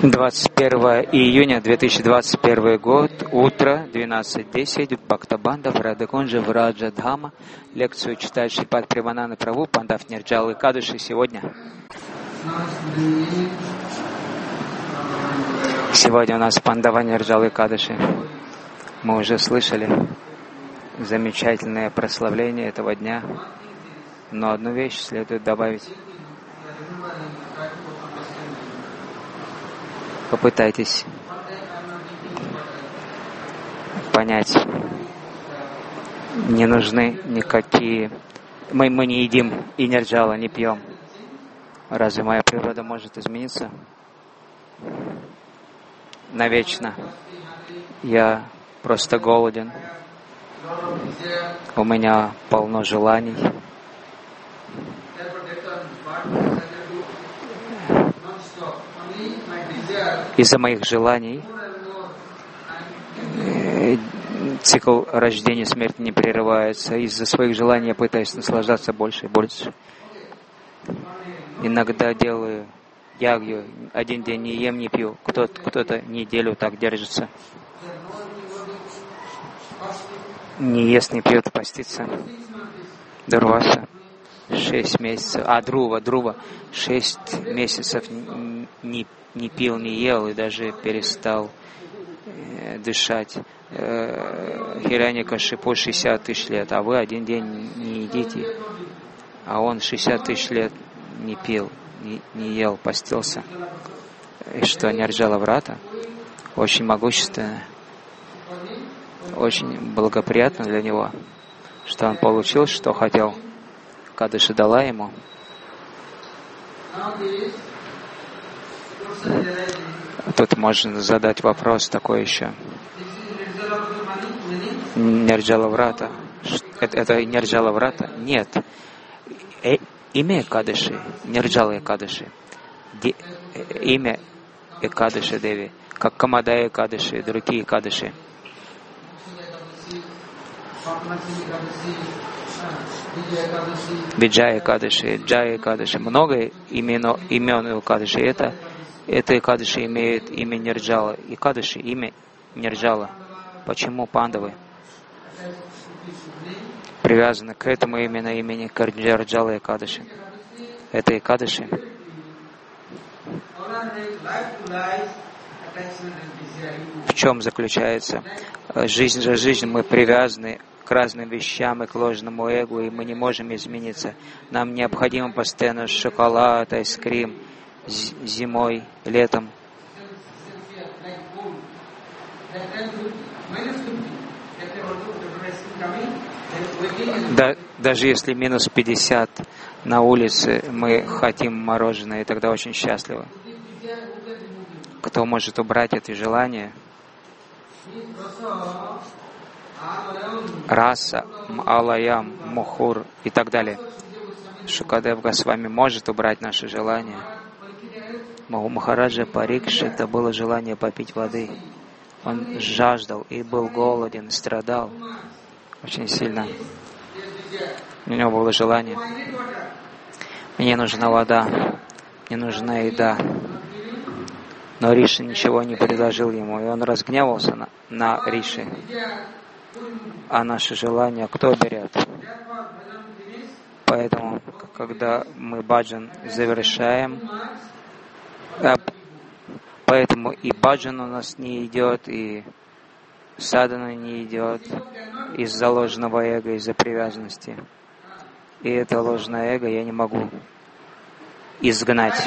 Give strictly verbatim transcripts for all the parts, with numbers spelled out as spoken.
двадцать первое июня две тысячи двадцать первый год, утро, двенадцать десять, Бхактабанда в Радхакунджа в Раджадхама. Лекцию читает Шрипад Прабхупада Прабху, Пандав Нирджал Экадаши сегодня. Сегодня у нас Пандава Нирджал Экадаши. Мы уже слышали замечательное прославление этого дня, но одну вещь следует добавить. Попытайтесь понять, не нужны никакие... Мы, мы не едим и нирджала, не пьем. Разве моя природа может измениться? Навечно. Я просто голоден. У меня полно желаний. Из-за моих желаний цикл рождения и смерти не прерывается. Из-за своих желаний я пытаюсь наслаждаться больше и больше. Иногда делаю ягью, один день не ем, не пью. Кто-то, кто-то неделю так держится. Не ест, не пьет, постится. Дурваса. Шесть месяцев. А, Друва, Друва. Шесть месяцев не не пил, не ел и даже перестал э, дышать. Э, Хирanyакашипу шестьдесят тысяч лет, а вы один день не едите, а он шестьдесят тысяч лет не пил, не, не ел, постился. И что, Нирджала Врата очень могущественная, очень благоприятно для него, что он получил, что хотел. Кадыши дала ему. Тут можно задать вопрос такой еще. Нирджала Врата. Это, это Нирджала Врата? Нет. Э, имя Экадаши, Нирджала Экадаши. Де, э, имя Экадаши Деви, как Камада Экадаши, другие Экадаши. Виджая Экадаши, Джая Экадаши. Много имен, имен Экадаши. Это Это Экадаши имеет имя Нирджала. Экадаши имя Нирджала. Почему пандавы привязаны к этому именно имени Нирджала Экадаши? Это Экадаши. В чем заключается? Жизнь за жизнь мы привязаны к разным вещам и к ложному эго, и мы не можем измениться. Нам необходимо постоянно шоколад, айскрим, зимой, летом. Да, даже если минус пятьдесят на улице, мы хотим мороженое, и тогда очень счастливы. Кто может убрать это желание? Раса, Алаям, Мухур и так далее. Шукадев Госвами может убрать наше желание. У Махараджа Парикши это было желание попить воды. Он жаждал и был голоден, страдал очень сильно. У него было желание. Мне нужна вода, мне нужна еда. Но Риши ничего не предложил ему, и он разгневался на, на Риши. А наше желание кто берет? Поэтому, когда мы баджан завершаем, поэтому и баджан у нас не идет, и садхана не идет из-за ложного эго, из-за привязанности. И это ложное эго я не могу изгнать.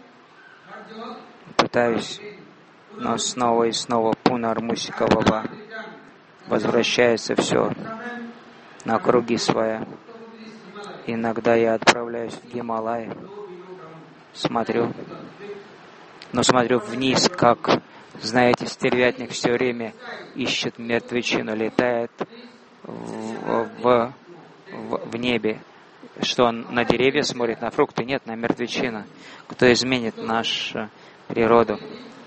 Пытаюсь, но снова и снова пунармусика баба. Возвращается все на круги своя. Иногда я отправляюсь в Гималай, смотрю, но смотрю вниз, как, знаете, стервятник все время ищет мертвечину, летает в, в, в, в небе. Что он на деревья смотрит, на фрукты? Нет, на мертвечину. Кто изменит нашу природу?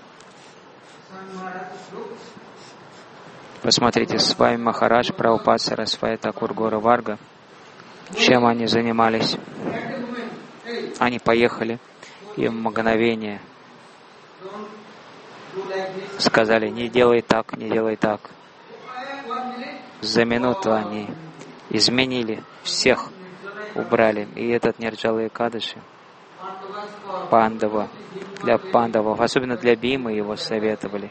Посмотрите, с вами Махарадж, Прабхупад, Сарасвати Такур, Гора Варга. Чем они занимались? Они поехали, и в мгновение сказали, не делай так, не делай так. За минуту они изменили, всех убрали. И этот Нирджала Экадаши, Пандава, для пандавов, особенно для Бимы его советовали.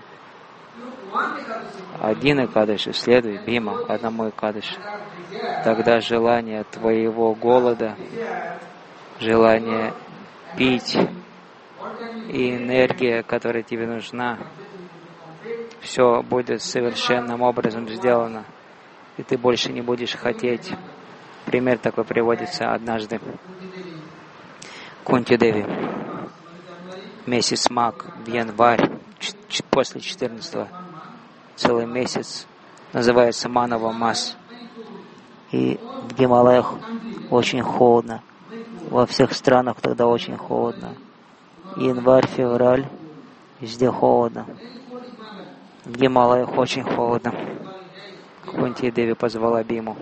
Один Экадаши, следуй, Бима, одному Экадаши. Тогда желание твоего голода, желание пить и энергия, которая тебе нужна, все будет совершенным образом сделано, и ты больше не будешь хотеть. Пример такой приводится однажды. Кунти Деви, месяц Маг, в январь, после четырнадцатого, целый месяц, называется Манава Мас. И в Гималаях очень холодно. Во всех странах тогда очень холодно. Январь, февраль, везде холодно. В Гималаях очень холодно. Кунти Деви позвала Биму.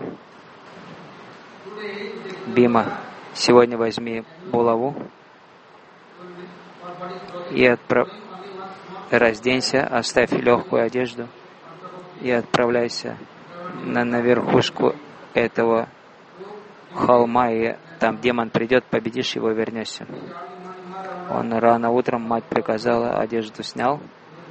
Бима, сегодня возьми булаву и отправ... разденься, оставь легкую одежду и отправляйся на, на верхушку этого холма, и там демон придет, победишь его, вернешься. Он рано утром, мать приказала, одежду снял,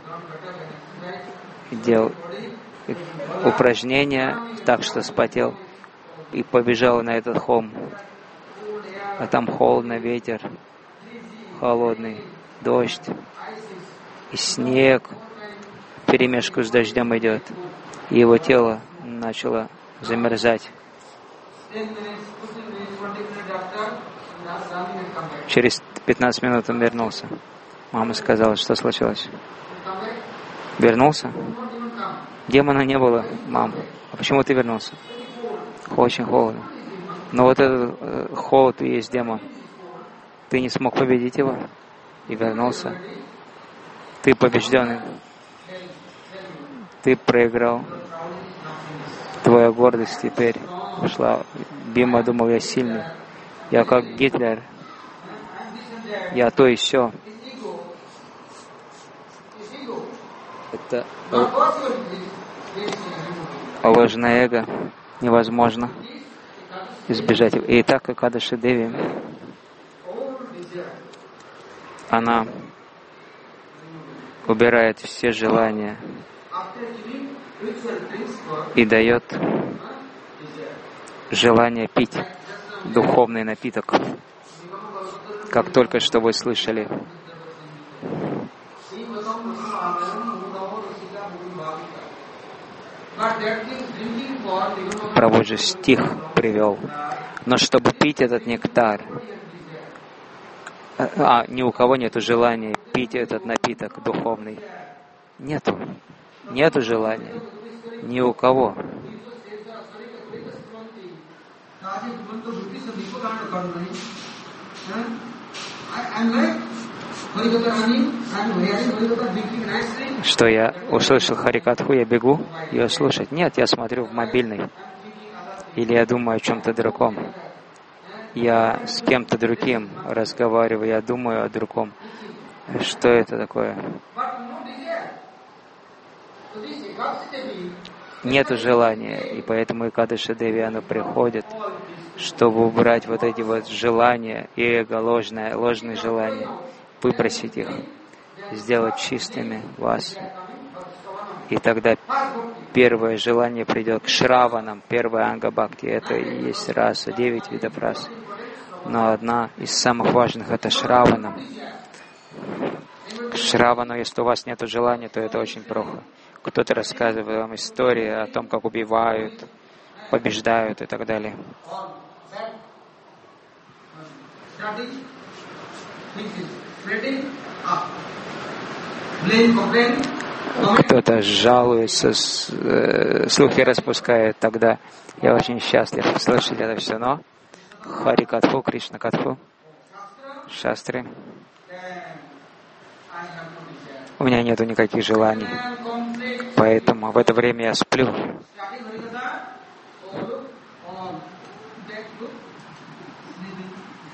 делал упражнения так, что вспотел, и побежал на этот холм. А там холодно, ветер, холодный, дождь, и снег вперемешку с дождем идет. И его тело начало замерзать. Через пятнадцать минут он вернулся. Мама сказала, что случилось. Вернулся? Демона не было, мам. А почему ты вернулся? Очень холодно. Но вот этот э, холод и есть демон. Ты не смог победить его и вернулся. Ты побежденный. Ты проиграл. Твоя гордость теперь ушла. Бима думал, я сильный. Я как Гитлер. Я то и сё. Это ложное эго. Невозможно избежать его. И так, как Экадаши Деви, она убирает все желания и дает желание пить духовный напиток, как только что вы слышали. Прабху же стих привел. Но чтобы пить этот нектар, а ни у кого нету желания пить этот напиток духовный. Нету. Нету желания. Ни у кого. Что я услышал Харикатху, я бегу ее слушать. Нет, я смотрю в мобильный. Или я думаю о чем-то другом. Я с кем-то другим разговариваю, я думаю о другом. Что это такое? Нету желания, и поэтому Экадаши Деви, оно приходит, чтобы убрать вот эти вот желания, эго, ложное, ложные желания, выбросить их, сделать чистыми вас. И тогда первое желание придет к шраванам, первая анга бхакти, это и есть раса, девять видов рас. Но одна из самых важных — это шраванам. К шравану, если у вас нет желания, то это очень плохо. Кто-то рассказывает вам истории о том, как убивают, побеждают и так далее. Кто-то жалуется, слухи распускает, тогда я очень счастлив. Слышали это все, но Харикатху, Кришна Катху, шастры. У меня нету никаких желаний, поэтому в это время я сплю.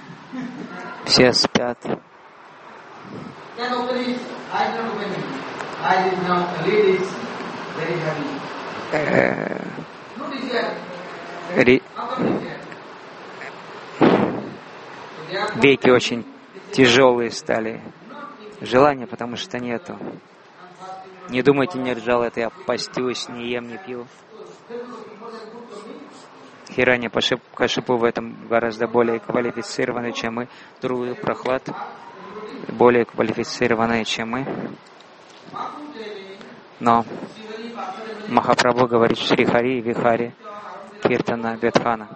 Все спят. э, ри, веки очень тяжелые стали. Желания, потому что нету. Не думайте, Нирджала, это я постюсь, не ем, не пью. Хиранья Кашипу в этом гораздо более квалифицированы, чем мы. Друга Прохлад более квалифицированные, чем мы. Но Махапрабху говорит Шри Хари, Вихари, Киртана, Ветхана.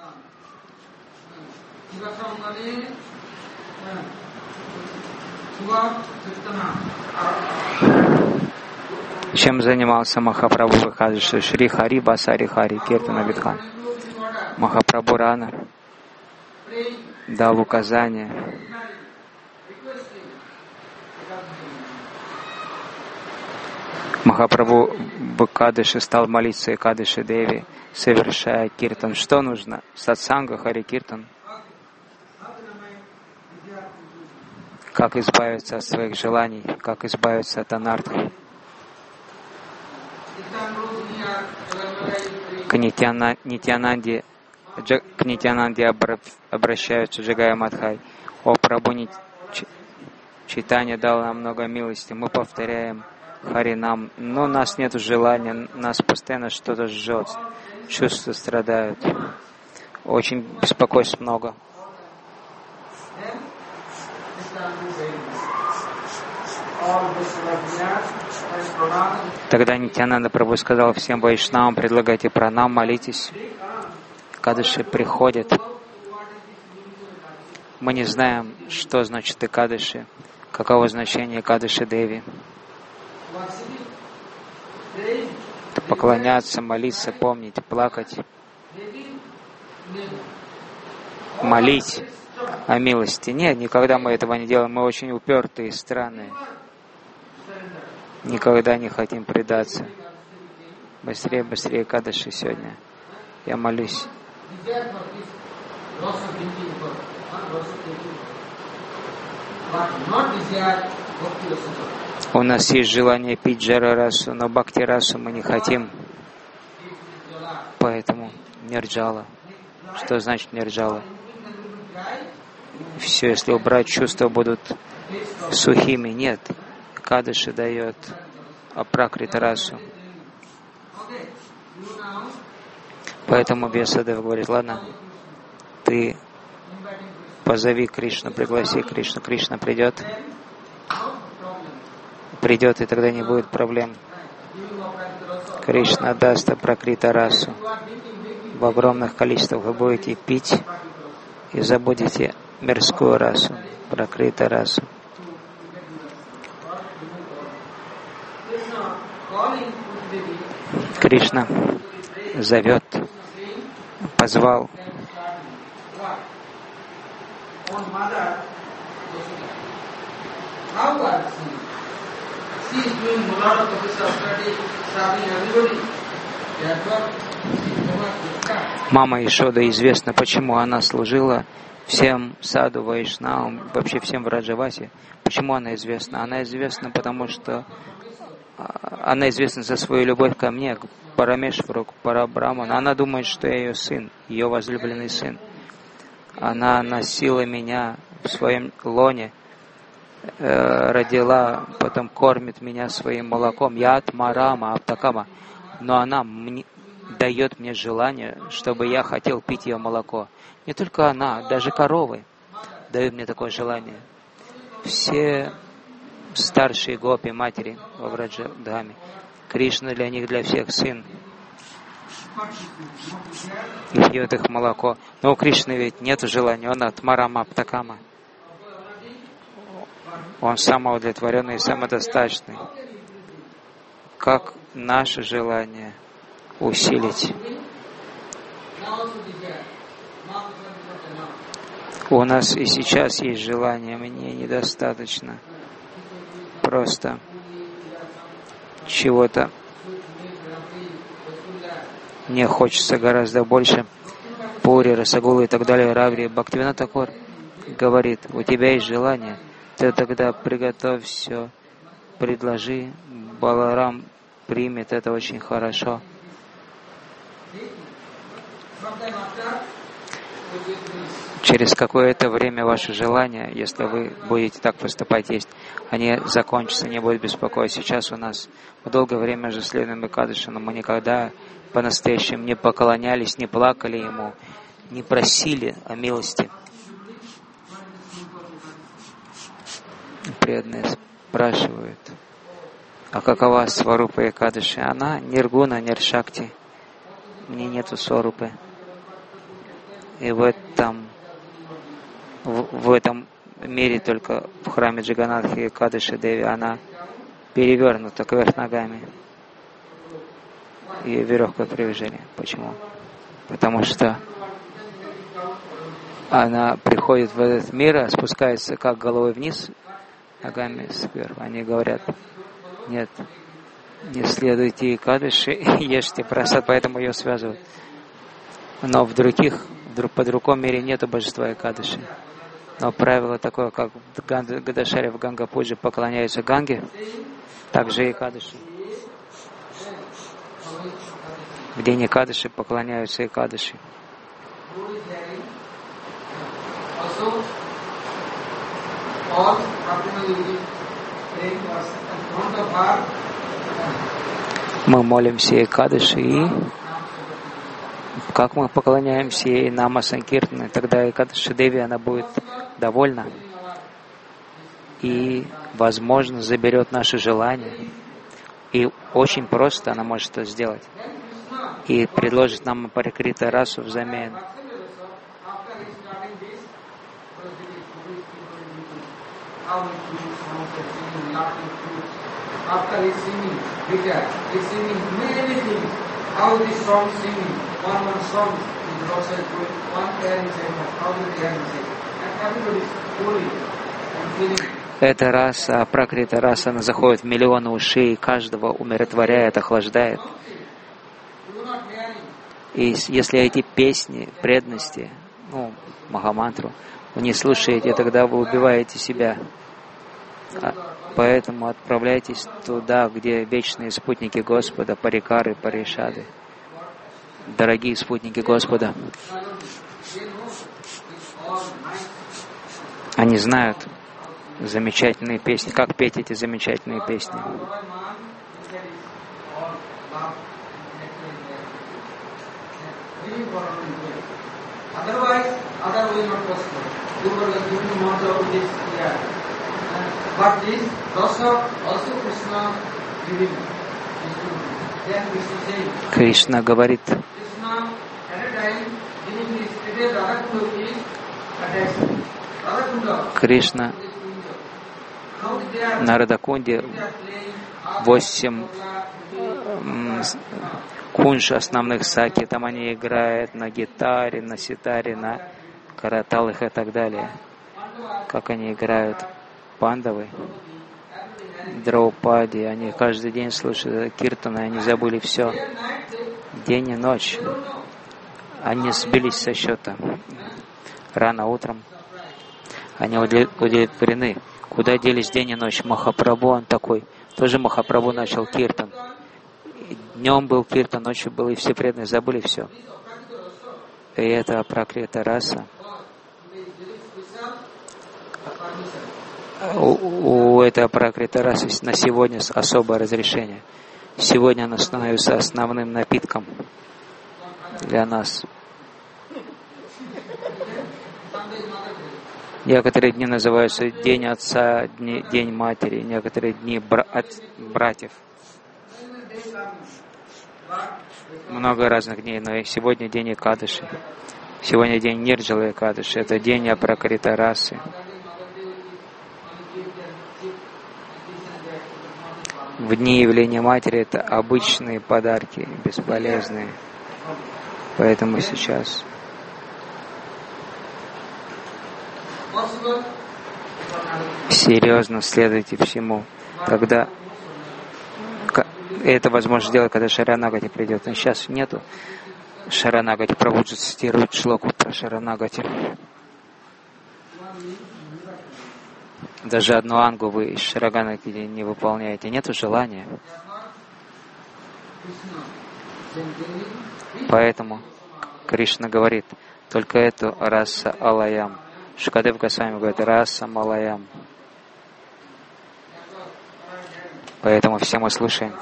Чем занимался Махапрабху, выходит, что Шри Хари, Басари Хари, Киртана, Ветхан. Махапрабху рано дал указание Махапрабху в Кадыши стал молиться и Кадыши Деви, совершая киртан. Что нужно? Сатсанга, Хари Киртан. Как избавиться от своих желаний, как избавиться от анартхи. К Нитьянанде, к Нитьянанде обращаются Джагая Мадхай. О Прабху, Чайтанья дал нам много милости. Мы повторяем Харинам, но у нас нет желания, нас постоянно что-то жжет, чувства страдают, очень беспокойств много. Тогда Нитьянанда Прабху сказал всем вайшнавам: предлагайте пранам, молитесь. Кадыши приходят. Мы не знаем, что значит Экадыши, каково значение Кадыши Деви. Поклоняться, молиться, помнить, плакать, молить о милости. Нет, никогда мы этого не делаем. Мы очень упертые, странные. Никогда не хотим предаться. Быстрее, быстрее Кадыши сегодня. Я молюсь. У нас есть желание пить джара-расу, но бхакти-расу мы не хотим. Поэтому нирджала. Что значит нирджала? Все, если убрать чувства, будут сухими. Нет. Кадыши дает апракрита-расу. Поэтому Вьясадев говорит: ладно, ты позови Кришну, пригласи Кришну. Кришна придет. Придет, и тогда не будет проблем. Кришна даст апракрита-расу. В огромных количествах вы будете пить и забудете мирскую расу, пракрита-расу. Кришна зовет, позвал. Мама Ишода, известно, почему она служила всем саду, вайшнавам, вообще всем в Раджавасе. Почему она известна? Она известна, потому что она известна за свою любовь ко мне, к Парамешвару, к Парабраману. Она думает, что я ее сын, ее возлюбленный сын. Она носила меня в своем лоне, э, родила, потом кормит меня своим молоком. Я атмарама, аптакама. Но она мне, дает мне желание, чтобы я хотел пить ее молоко. Не только она, даже коровы дают мне такое желание. Все старшие гопи, матери во Враджадхаме. Кришна для них, для всех сын. И пьет их молоко. Но у Кришны ведь нет желания, он атмарама аптакама. Он самоудовлетворенный и самодостаточный. Как наше желание усилить? У нас и сейчас есть желание, мне недостаточно. Просто чего-то мне хочется гораздо больше. Пури, Расагулы и так далее. Раври Бхактивинода Тхакур говорит: у тебя есть желание, ты тогда приготовь все, предложи Баларам примет это очень хорошо. Через какое-то время ваши желания, если вы будете так поступать, есть, они закончатся, не будут беспокоить. Сейчас у нас мы долгое время уже следуем Экадаши, но мы никогда по-настоящему не поклонялись, не плакали Ему, не просили о милости. Преданные спрашивают, а какова Сварупа Экадаши? Она ниргуна, ниршакти. Мне нету Сварупы. И в этом, в, в этом мире только в храме Джаганатхи Экадаши Деви она перевернута кверх ногами. Ее веревкой привяжали. Почему? Потому что она приходит в этот мир, а спускается как головой вниз, ногами сверху. Они говорят, нет, не следуйте Экадаши, ешьте прасад, поэтому ее связывают. Но в других, по другом мире нету божества Экадаши. Но правило такое, как в Гадашаре в Ганга-пуджи поклоняются Ганге, также и Экадаши. В день Экадаши поклоняются Экадаши. Мы молимся Экадаши, и как мы поклоняемся ей Нама Санкиртаны, тогда Экадаши Деви, она будет довольна и, возможно, заберет наши желания. И очень просто она может это сделать. И предложит нам Парикрита расу взамен. Эта раса, пракрита раса, она заходит в миллионы ушей, каждого умиротворяет, охлаждает. И если эти песни преданности, ну, Махамантру, вы не слушаете, тогда вы убиваете себя. Поэтому отправляйтесь туда, где вечные спутники Господа, парикары, паришады, дорогие спутники Господа. Они знают замечательные песни, как петь эти замечательные песни. Кришна говорит, Кришна на Радакунде восемь кунж основных саки, там они играют на гитаре, на ситаре, на караталах и так далее. Как они играют пандавы, Драупади, они каждый день слушают киртаны, они забыли все. День и ночь. Они сбились со счета. Рано утром они удовлетворены. Куда делись день и ночь? Махапрабху, он такой. Тоже Махапрабху начал киртан. Днем был киртан, ночью был, и все преданные забыли все. И это пракрита раса. У, у этой пракрита расы на сегодня особое разрешение. Сегодня она становится основным напитком для нас. Некоторые дни называются День Отца, дни, День Матери, некоторые дни бра- от, братьев. Много разных дней, но и сегодня день Экадаши. Сегодня день Нирджала Экадаши, это день Апракрита расы. В дни явления Матери это обычные подарки, бесполезные. Поэтому сейчас серьезно следуйте всему. Тогда это возможно сделать, когда Шаранагати придет. Но сейчас нету Шаранагати. Прабхуджи цитирует шлоку про Шаранагати. Даже одну ангу вы из Шараганаки не выполняете. Нету желания. Поэтому Кришна говорит, только эту раса алаям. Шукадев Госвами говорит, раса малаям. Поэтому все мы слушаем.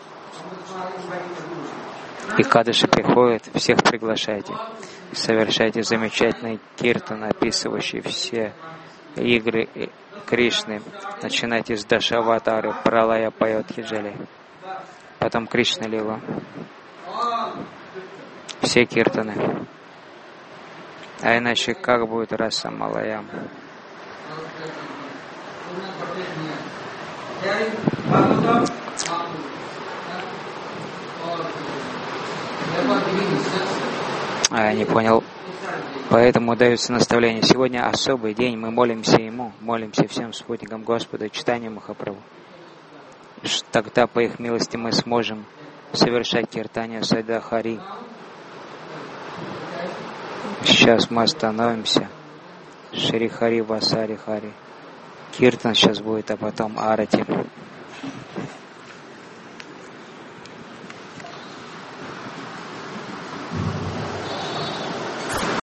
И Кадыши приходят, всех приглашайте. Совершайте замечательный киртан, описывающий все игры Кришны. Начинайте с Дашаватары, Пралая поет Хиджали. Потом Кришна Лила. Все киртаны. А иначе как будет раса малаям? А я не понял. Поэтому даются наставления. Сегодня особый день, мы молимся Ему, молимся всем спутникам Господа, читанию Махапрабху. Тогда, по их милости, мы сможем совершать киртанию Сада Хари. Сейчас мы остановимся. Шри Хари Васари Хари. Киртан сейчас будет, а потом Арати.